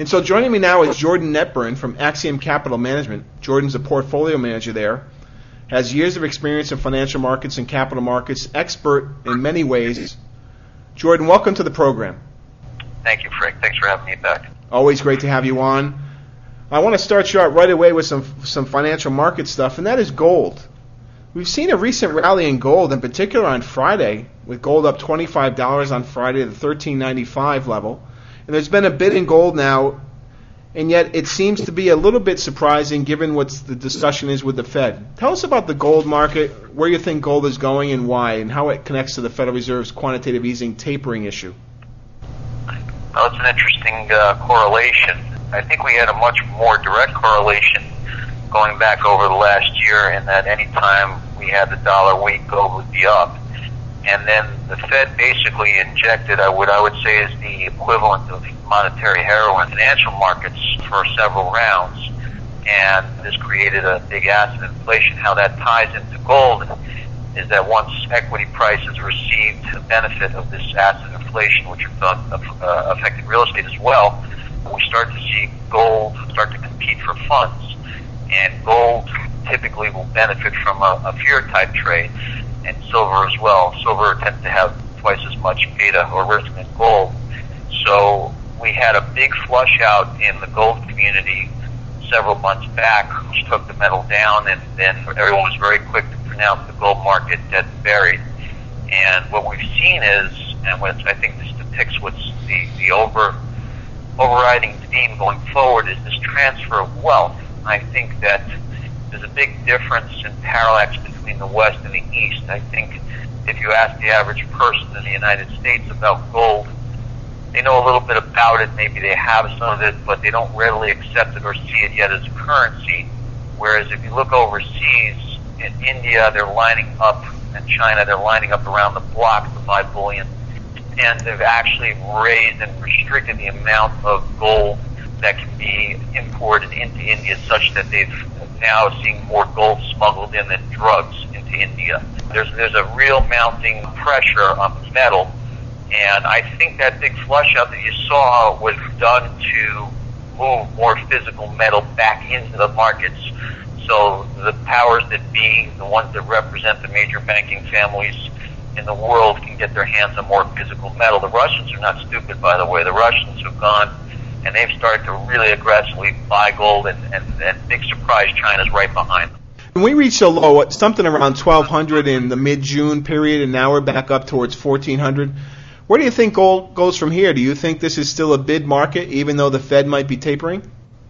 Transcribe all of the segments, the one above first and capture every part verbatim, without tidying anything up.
And so joining me now is Jordan Netburn from Axiom Capital Management. Jordan's a portfolio manager there, has years of experience in financial markets and capital markets, expert in many ways. Jordan, welcome to the program. Thank you, Frank. Thanks for having me back. Always great to have you on. I want to start you out right away with some some financial market stuff, and that is gold. We've seen a recent rally in gold, in particular on Friday, with gold up twenty-five dollars on Friday to the thirteen ninety-five level. And there's been a bid in gold now, and yet it seems to be a little bit surprising given what the discussion is with the Fed. Tell us about the gold market, where you think gold is going and why, and how it connects to the Federal Reserve's quantitative easing tapering issue. Well, it's an interesting uh, correlation. I think we had a much more direct correlation going back over the last year in that any time we had the dollar weak, gold would be up. And then the Fed basically injected uh, what I would say is the equivalent of monetary heroin in financial markets for several rounds. And this created a big asset inflation. How that ties into gold is that once equity prices received the benefit of this asset inflation, which uh, affected real estate as well, we start to see gold start to compete for funds. And gold typically will benefit from a, a fear-type trade, and silver as well. Silver tends to have twice as much beta or risk than gold. So we had a big flush out in the gold community several months back, which took the metal down, and then everyone was very quick to pronounce the gold market dead and buried. And what we've seen is, and what I think this depicts what's the, the over overriding theme going forward, is this transfer of wealth. I think that there's a big difference in parallax between the West and the East. I think if you ask the average person in the United States about gold, they know a little bit about it, maybe they have some of it, but they don't readily accept it or see it yet as a currency. Whereas if you look overseas, in India, they're lining up, and China, they're lining up around the block to buy bullion. And they've actually raised and restricted the amount of gold that can be imported into India, such that they've now seeing more gold smuggled in than drugs into India. There's there's a real mounting pressure on the metal, and I think that big flush out that you saw was done to move more physical metal back into the markets. So the powers that be, the ones that represent the major banking families in the world, can get their hands on more physical metal. The Russians are not stupid, by the way. The Russians have gone and they've started to really aggressively buy gold, and, and, and big surprise, China's right behind them. When we reached a low, something around twelve hundred in the mid-June period, and now we're back up towards fourteen hundred. Where do you think gold goes from here? Do you think this is still a bid market, even though the Fed might be tapering?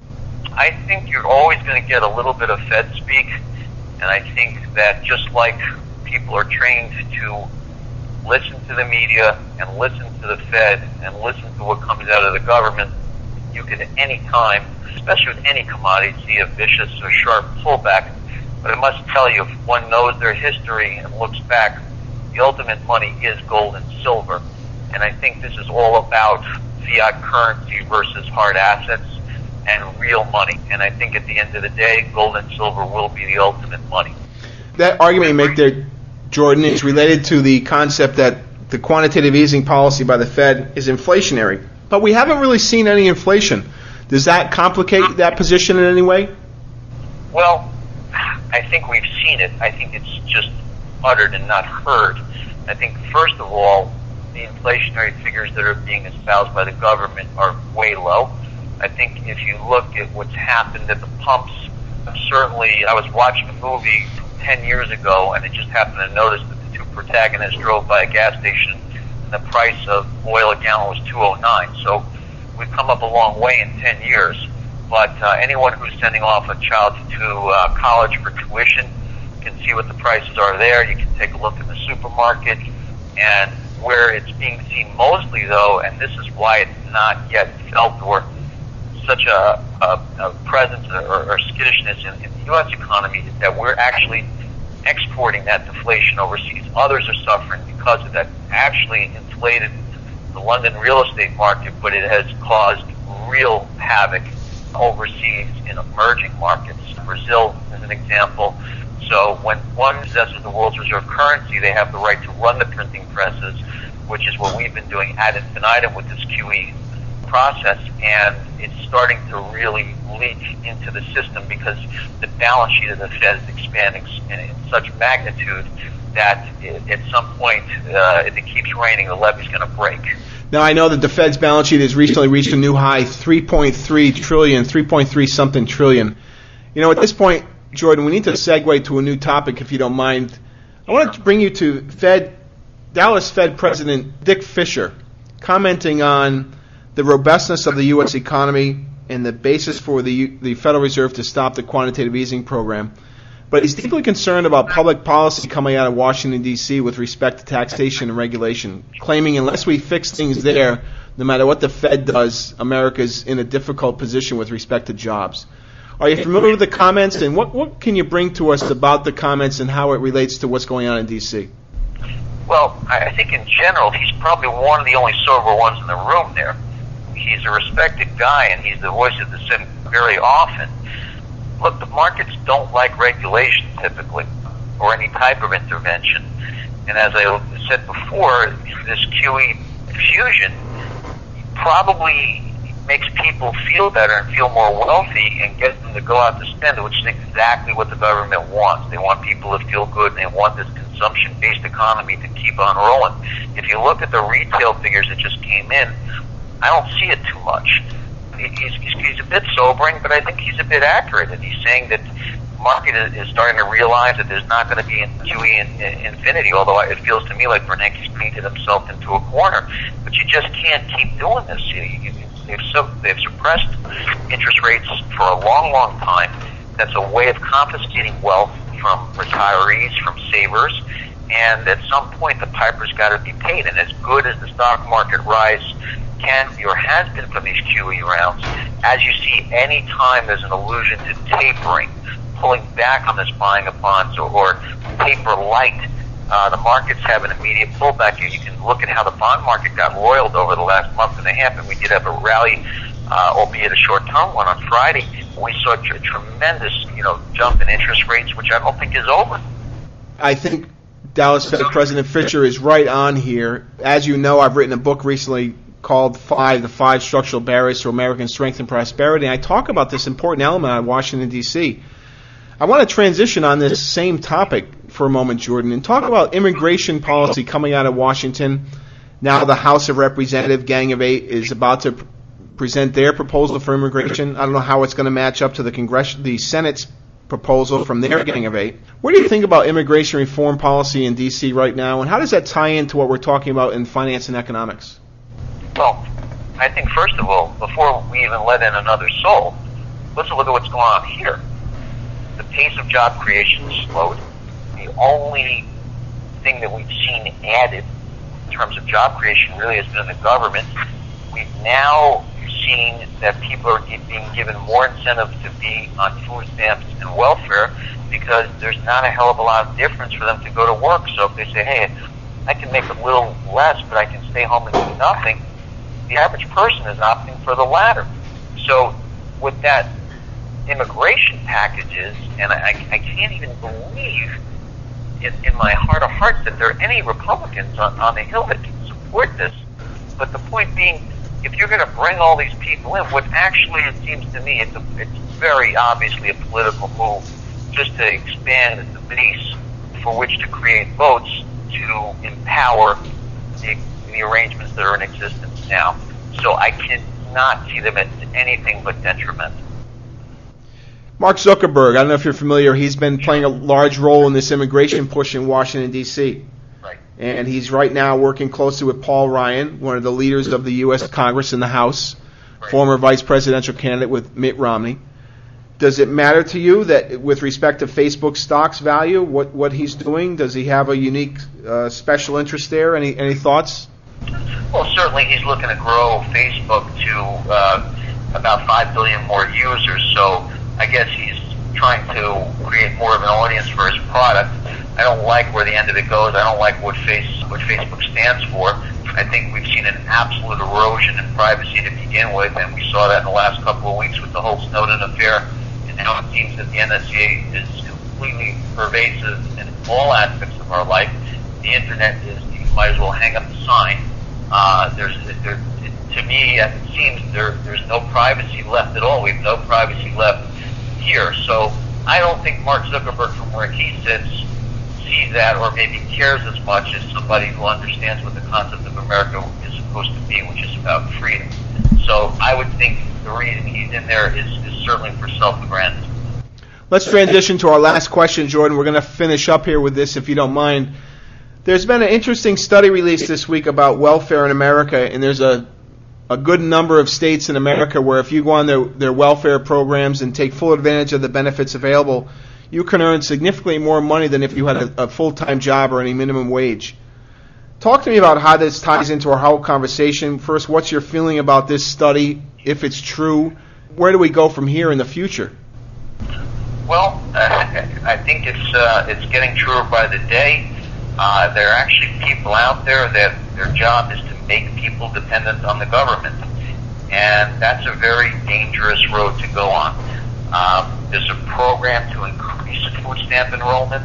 I think you're always going to get a little bit of Fed speak, and I think that just like people are trained to listen to the media and listen to the Fed and listen to what comes out of the government, you can at any time, especially with any commodity, see a vicious or sharp pullback. But I must tell you, if one knows their history and looks back, the ultimate money is gold and silver. And I think this is all about fiat currency versus hard assets and real money. And I think at the end of the day, gold and silver will be the ultimate money. That argument you make there, Jordan, is related to the concept that the quantitative easing policy by the Fed is inflationary. But we haven't really seen any inflation. Does that complicate that position in any way? Well, I think we've seen it. I think it's just uttered and not heard. I think, first of all, the inflationary figures that are being espoused by the government are way low. I think if you look at what's happened at the pumps, certainly I was watching a movie ten years ago, and I just happened to notice that the two protagonists drove by a gas station, and the price of oil a gallon was two oh nine. So we've come up a long way in ten years. But uh, anyone who's sending off a child to uh, college for tuition can see what the prices are there. You can take a look in the supermarket. And where it's being seen mostly, though, and this is why it's not yet felt or such a, a, a presence or, or skittishness in, in the U S economy, is that we're actually exporting that deflation overseas. Others are suffering because of that. Actually inflated the London real estate market, but it has caused real havoc overseas in emerging markets. Brazil is an example. So when one possesses the world's reserve currency, they have the right to run the printing presses, which is what we've been doing ad infinitum with this Q E process, and it's starting to really leak into the system because the balance sheet of the Fed is expanding in such magnitude that at some point, uh, if it keeps raining, the levee's going to break. Now, I know that the Fed's balance sheet has recently reached a new high, three point three trillion, three point three something trillion. You know, at this point, Jordan, we need to segue to a new topic, if you don't mind. I want to bring you to Fed, Dallas Fed President Dick Fisher, commenting on the robustness of the U S economy and the basis for the the Federal Reserve to stop the quantitative easing program. But he's deeply concerned about public policy coming out of Washington, D C with respect to taxation and regulation, claiming unless we fix things there, no matter what the Fed does, America's in a difficult position with respect to jobs. Are you familiar with the comments, and what, what can you bring to us about the comments and how it relates to what's going on in D C? Well, I think in general, he's probably one of the only sober ones in the room there. He's a respected guy, and he's the voice of dissent very often. Look, the markets don't like regulation typically, or any type of intervention. And as I said before, this Q E fusion probably makes people feel better and feel more wealthy and gets them to go out to spend, which is exactly what the government wants. They want people to feel good, and they want this consumption-based economy to keep on rolling. If you look at the retail figures that just came in, I don't see it too much. He's, he's, he's a bit sobering, but I think he's a bit accurate. And he's saying that the market is, is starting to realize that there's not going to be Q E in, in infinity, although it feels to me like Bernanke's painted himself into a corner. But you just can't keep doing this. You, you, they've, so, they've suppressed interest rates for a long, long time. That's a way of confiscating wealth from retirees, from savers, and at some point the piper's got to be paid. And as good as the stock market rise can be or has been from these Q E rounds, as you see any time there's an allusion to tapering, pulling back on this buying of bonds, or, or taper light, uh, the markets have an immediate pullback here. You can look at how the bond market got roiled over the last month and a half, and we did have a rally, uh, albeit a short-term one on Friday. We saw a tr- tremendous, you know, jump in interest rates, which I don't think is over. I think Dallas Fed President Fisher is right on here. As you know, I've written a book recently called Five, the Five Structural Barriers to American Strength and Prosperity. And I talk about this important element on Washington, D C. I want to transition on this same topic for a moment, Jordan, and talk about immigration policy coming out of Washington. Now the House of Representatives, Gang of Eight, is about to pr- present their proposal for immigration. I don't know how it's going to match up to the Congress, the Senate's proposal from their Gang of Eight. What do you think about immigration reform policy in D C right now, and how does that tie into what we're talking about in finance and economics? Well, I think first of all, before we even let in another soul, let's look at what's going on here. The pace of job creation slowed. The only thing that we've seen added in terms of job creation really has been the government. We've now seen that people are being given more incentive to be on food stamps and welfare because there's not a hell of a lot of difference for them to go to work. So if they say, hey, I can make a little less, but I can stay home and do nothing, the average person is opting for the latter. So with that immigration packages, and I, I can't even believe in, in my heart of hearts that there are any Republicans on, on the Hill that can support this. But the point being, if you're going to bring all these people in, what actually it seems to me, it's, a, it's very obviously a political move just to expand the base for which to create votes to empower the, the arrangements that are in existence now. So I cannot see them as anything but detrimental. Mark Zuckerberg, I don't know if you're familiar, he's been playing a large role in this immigration push in Washington, D C. Right. And he's right now working closely with Paul Ryan, one of the leaders of the U S Congress and the House, right. Former vice presidential candidate with Mitt Romney. Does it matter to you that with respect to Facebook stock's value, what, what he's doing, does he have a unique uh, special interest there? Any any thoughts? Well, certainly he's looking to grow Facebook to uh, about five billion more users, so I guess he's trying to create more of an audience for his product. I don't like where the end of it goes. I don't like what face what Facebook stands for. I think we've seen an absolute erosion in privacy to begin with, and we saw that in the last couple of weeks with the whole Snowden affair. And now it seems that the N S C A is completely pervasive in all aspects of our life. The internet is, you might as well hang up the sign. Uh, there's, there, to me, as it seems, there, there's no privacy left at all. We have no privacy left here. So I don't think Mark Zuckerberg, from where he sits, sees that or maybe cares as much as somebody who understands what the concept of America is supposed to be, which is about freedom. So I would think the reason he's in there is, is certainly for self-aggrandizement. Let's transition to our last question, Jordan. We're going to finish up here with this, if you don't mind. There's been an interesting study released this week about welfare in America, and there's a a good number of states in America where if you go on their, their welfare programs and take full advantage of the benefits available, you can earn significantly more money than if you had a, a full-time job or any minimum wage. Talk to me about how this ties into our whole conversation. First, what's your feeling about this study, if it's true? Where do we go from here in the future? Well, uh, I think it's uh, it's getting truer by the day. Uh, there are actually people out there that their job is to make people dependent on the government, and that's a very dangerous road to go on. Um, there's a program to increase food stamp enrollment.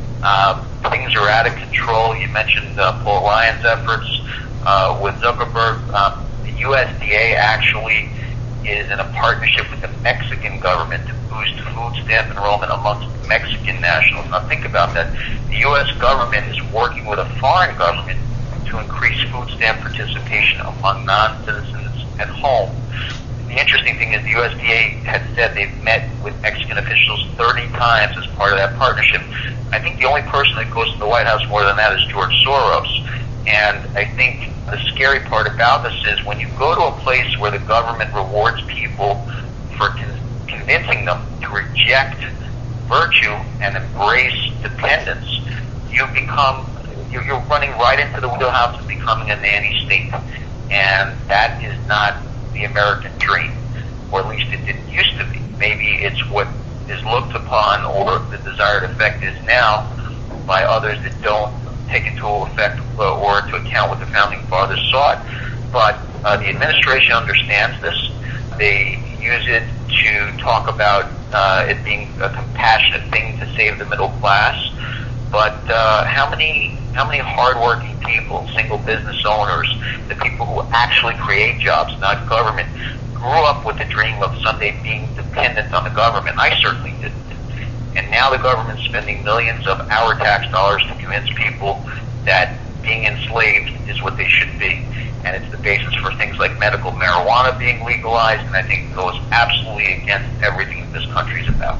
Uh, things are out of control. You mentioned uh, Paul Ryan's efforts uh, with Zuckerberg. Uh, the U S D A actually is in a partnership with the Mexican government to boost food stamp enrollment amongst Mexican nationals. Now think about that. The U S government is working with a foreign government to increase food stamp participation among non-citizens at home. The interesting thing is the U S D A has said they've met with Mexican officials thirty times as part of that partnership. I think the only person that goes to the White House more than that is George Soros. And I think the scary part about this is when you go to a place where the government rewards people for con- convincing them to reject virtue and embrace dependence, you become, you're, you're running right into the wheelhouse of becoming a nanny state. And that is not the American dream, or at least it didn't used to be. Maybe it's what is looked upon, or the desired effect is now, by others that don't take into effect uh, or to account what the founding fathers sought. But uh, the administration understands this. They use it to talk about uh, it being a compassionate thing to save the middle class. But uh, how many how many hardworking people, single business owners, the people who actually create jobs, not government, grew up with the dream of someday being dependent on the government? I certainly didn't. And now the government's spending millions of our tax dollars to convince people that being enslaved is what they should be. And it's the basis for things like medical marijuana being legalized, and I think it goes absolutely against everything that this country is about.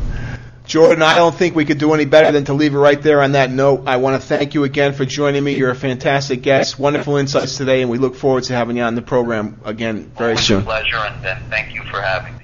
Jordan, I don't think we could do any better than to leave it right there on that note. I want to thank you again for joining me. You're a fantastic guest. Wonderful insights today, and we look forward to having you on the program again very Always soon. A pleasure, and, and thank you for having me.